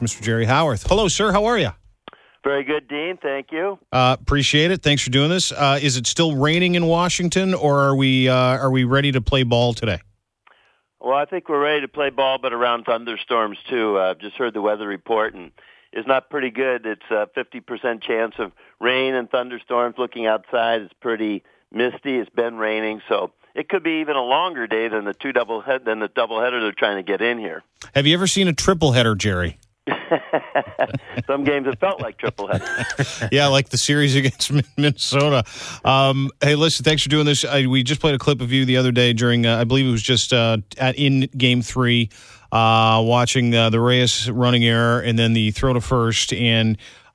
Mr. Jerry Howarth. Hello, sir. How are you? Very good, Dean. Thank you. Appreciate it. Thanks for doing this. Is it still raining in Washington, or are we ready to play ball today? Well, I think we're ready to play ball, but around thunderstorms, too. I've just heard the weather report, and it's not pretty good. It's a 50% chance of rain and thunderstorms. Looking outside, it's pretty misty. It's been raining, so it could be even a longer day than the doubleheader they're trying to get in here. Have you ever seen a triple header, Jerry? Some games have felt like triple headers. Yeah, like the series against Minnesota. Hey, listen, thanks for doing this. We just played a clip of you the other day during, I believe it was just in Game 3, watching the Reyes running error and then the throw to first. And,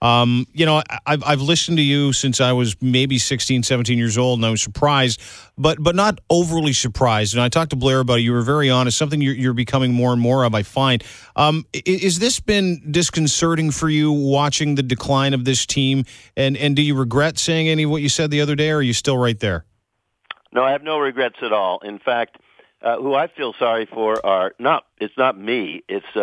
I've listened to you since I was maybe 16, 17 years old, and I was surprised, but not overly surprised. And I talked to Blair about it. You were very honest, something you're becoming more and more of, I find. Is this been disconcerting for you, watching the decline of this team? And do you regret saying any of what you said the other day, or are you still right there? No, I have no regrets at all. In fact, who I feel sorry for it's not me.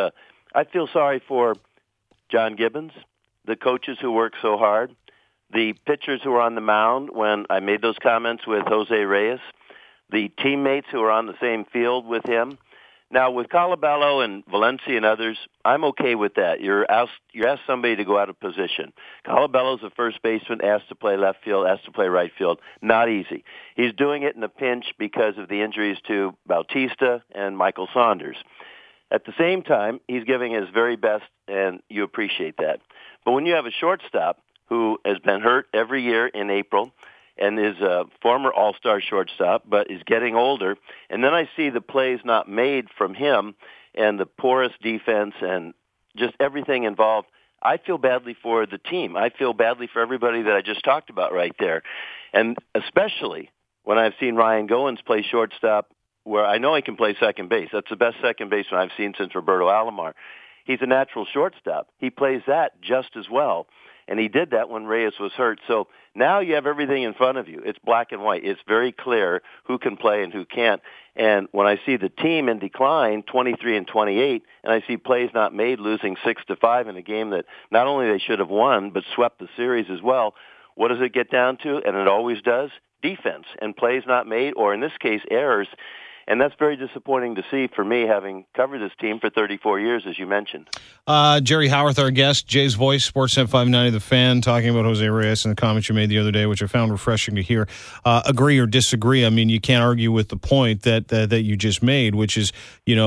I feel sorry for John Gibbons, the coaches who work so hard, the pitchers who were on the mound when I made those comments with Jose Reyes, the teammates who are on the same field with him. Now, with Colabello and Valencia and others, I'm okay with that. You're asked somebody to go out of position. Colabello's a first baseman, asked to play left field, asked to play right field. Not easy. He's doing it in a pinch because of the injuries to Bautista and Michael Saunders. At the same time, he's giving his very best, and you appreciate that. But when you have a shortstop who has been hurt every year in April and is a former all-star shortstop but is getting older, and then I see the plays not made from him and the porous defense and just everything involved, I feel badly for the team. I feel badly for everybody that I just talked about right there. And especially when I've seen Ryan Goins play shortstop, where I know he can play second base. That's the best second baseman I've seen since Roberto Alomar. He's a natural shortstop. He plays that just as well. And he did that when Reyes was hurt. So now you have everything in front of you. It's black and white. It's very clear who can play and who can't. And when I see the team in decline, 23-28, and I see plays not made, losing 6-5 in a game that not only they should have won, but swept the series as well, what does it get down to? And it always does. Defense and plays not made, or in this case, errors. And that's very disappointing to see for me, having covered this team for 34 years, as you mentioned. Jerry Howarth, our guest, Jay's Voice, Sportsnet 590, The Fan, talking about Jose Reyes and the comments you made the other day, which I found refreshing to hear. Agree or disagree? I mean, you can't argue with the point that you just made, which is,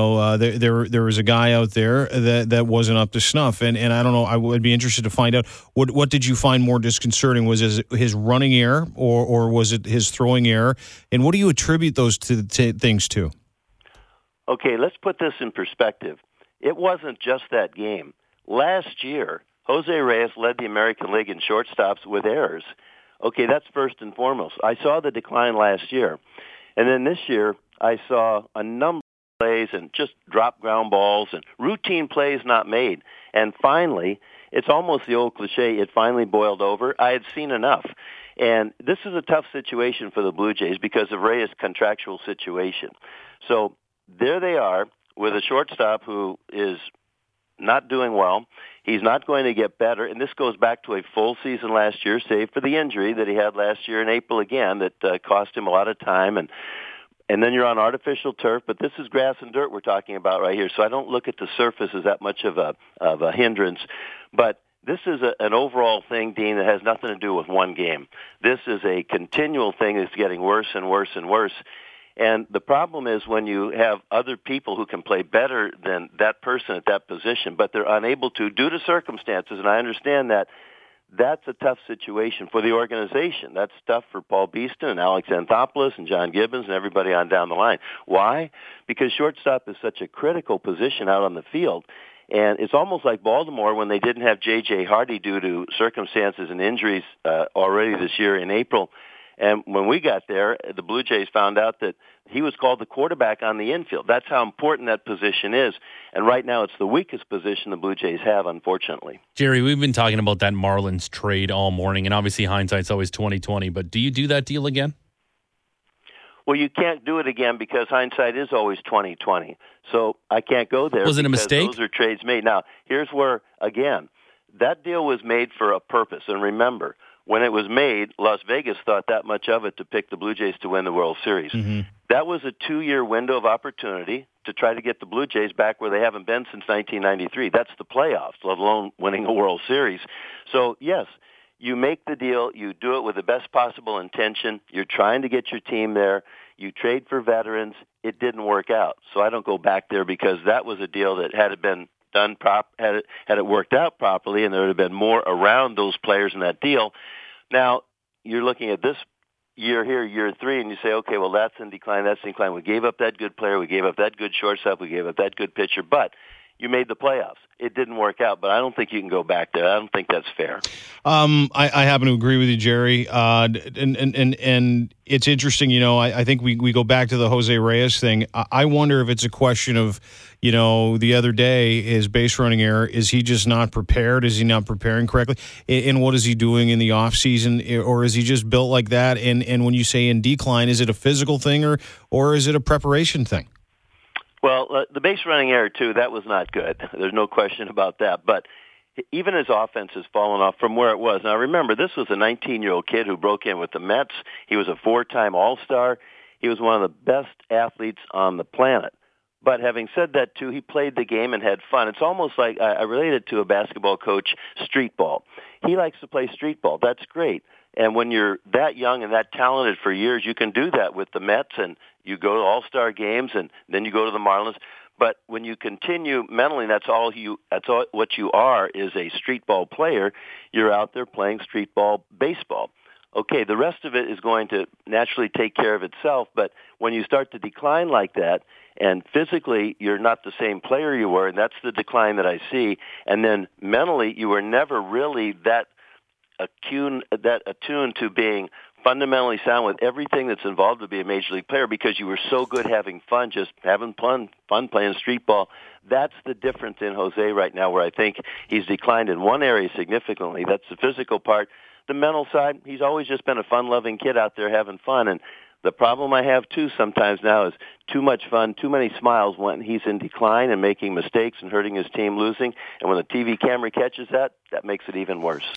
there was a guy out there that wasn't up to snuff. And I don't know, I would be interested to find out, what did you find more disconcerting? Was his running error or was it his throwing error? And what do you attribute those things to? Okay, let's put this in perspective. It wasn't just that game. Last year, Jose Reyes led the American League in shortstops with errors. Okay, that's first and foremost. I saw the decline last year. And then this year, I saw a number of plays and just drop ground balls and routine plays not made. And finally, it's almost the old cliche, it finally boiled over. I had seen enough. And this is a tough situation for the Blue Jays because of Reyes' contractual situation. So there they are with a shortstop who is not doing well. He's not going to get better. And this goes back to a full season last year, save for the injury that he had last year in April again that cost him a lot of time. And then you're on artificial turf, but this is grass and dirt we're talking about right here. So I don't look at the surface as that much of a hindrance. But this is an overall thing, Dean, that has nothing to do with one game. This is a continual thing that's getting worse and worse and worse. And the problem is when you have other people who can play better than that person at that position, but they're unable to due to circumstances, and I understand that, that's a tough situation for the organization. That's tough for Paul Beeston and Alex Anthopoulos and John Gibbons and everybody on down the line. Why? Because shortstop is such a critical position out on the field. And it's almost like Baltimore when they didn't have J.J. Hardy due to circumstances and injuries already this year in April. And when we got there, the Blue Jays found out that he was called the quarterback on the infield. That's how important that position is. And right now it's the weakest position the Blue Jays have, unfortunately. Jerry, we've been talking about that Marlins trade all morning, and obviously hindsight's always 20/20, but do you do that deal again? Well, you can't do it again because hindsight is always 20/20. So I can't go there. Was it a because mistake? Those are trades made. Now, here's where, again, that deal was made for a purpose. And remember, when it was made, Las Vegas thought that much of it to pick the Blue Jays to win the World Series. Mm-hmm. That was a 2-year window of opportunity to try to get the Blue Jays back where they haven't been since 1993. That's the playoffs, let alone winning a World Series. So, yes, you make the deal. You do it with the best possible intention. You're trying to get your team there. You trade for veterans. It didn't work out. So I don't go back there because that was a deal that had it been done had it worked out properly, and there would have been more around those players in that deal. Now, you're looking at this year here, year 3, and you say, okay, well, that's in decline, that's in decline. We gave up that good player. We gave up that good shortstop. We gave up that good pitcher. But you made the playoffs. It didn't work out, but I don't think you can go back there. I don't think that's fair. I happen to agree with you, Jerry. And it's interesting, I think we go back to the Jose Reyes thing. I wonder if it's a question of, the other day, his base running error, is he just not prepared? Is he not preparing correctly? And what is he doing in the offseason? Or is he just built like that? And when you say in decline, is it a physical thing or is it a preparation thing? Well, the base running error, too, that was not good. There's no question about that. But even his offense has fallen off from where it was. Now, remember, this was a 19-year-old kid who broke in with the Mets. He was a 4-time All-Star. He was one of the best athletes on the planet. But having said that, too, he played the game and had fun. It's almost like I relate it to a basketball coach, street ball. He likes to play street ball. That's great. And when you're that young and that talented for years, you can do that with the Mets, and you go to All-Star games, and then you go to the Marlins. But when you continue mentally, that's all what you are is a street ball player. You're out there playing street ball baseball. Okay, the rest of it is going to naturally take care of itself, but when you start to decline like that, and physically you're not the same player you were, and that's the decline that I see, and then mentally you were never really that attuned to being fundamentally sound with everything that's involved to be a major league player because you were so good having fun, just having fun playing street ball. That's the difference in Jose right now, where I think he's declined in one area significantly. That's the physical part. The mental side, he's always just been a fun-loving kid out there having fun. And the problem I have, too, sometimes now is too much fun, too many smiles when he's in decline and making mistakes and hurting his team losing. And when the TV camera catches that, that makes it even worse.